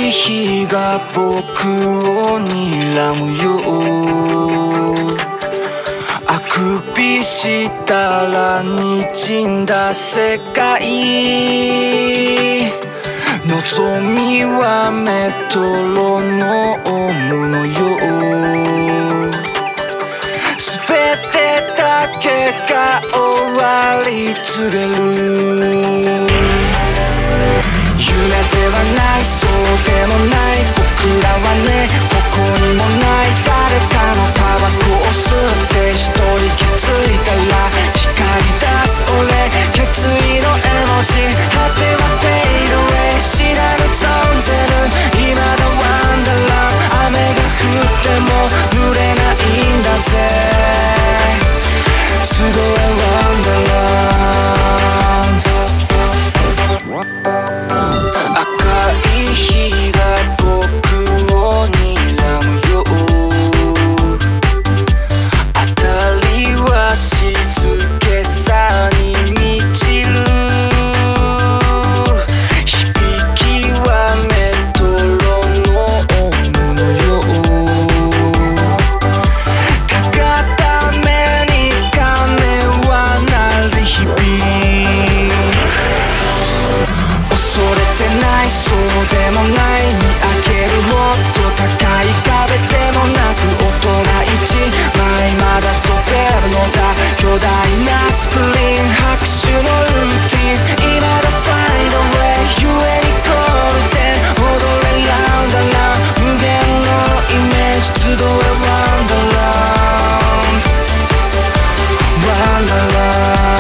い日が僕を睨むよ。あくびしたら滲んだ世界、望みはメトロノームのよう。全てだけが終わり告げる。夢ではない、そうでもない、僕らはね、どこにもない。誰かのタバコを吸って一人気づいたら光り出す俺、決意の絵文字、果てはフェイドウェイ、知らぬ存ぜぬ未だワンダーラン。雨が降っても濡れないんだぜ、すごいワンダーランド。日が僕を睨むよ。当たりは静けさに満ちる。響きはメトロノームのよう。高ために鐘は鳴り響く。恐れてない、そうでもない、見上げるもっと高い壁でもなく、大人一枚まだ飛べるのだ。巨大なスプリン、拍手のルーティン、今だファイドウェイ、ゆえにゴールデン、踊れラウンドラウンド、無限のイメージ集えワンダーランド、ワンダーランド。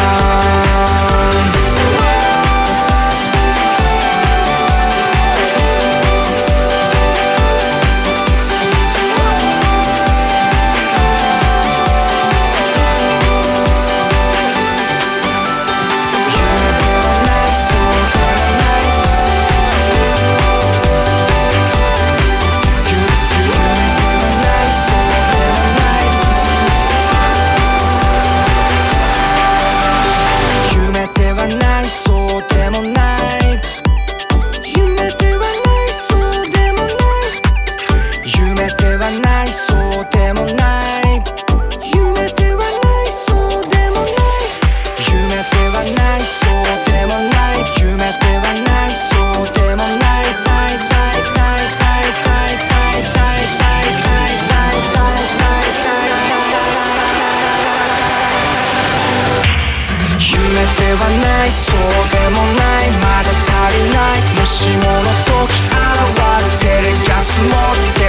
ではない、そうでもない、まだ足りない、もしもの時現るテレキャス持って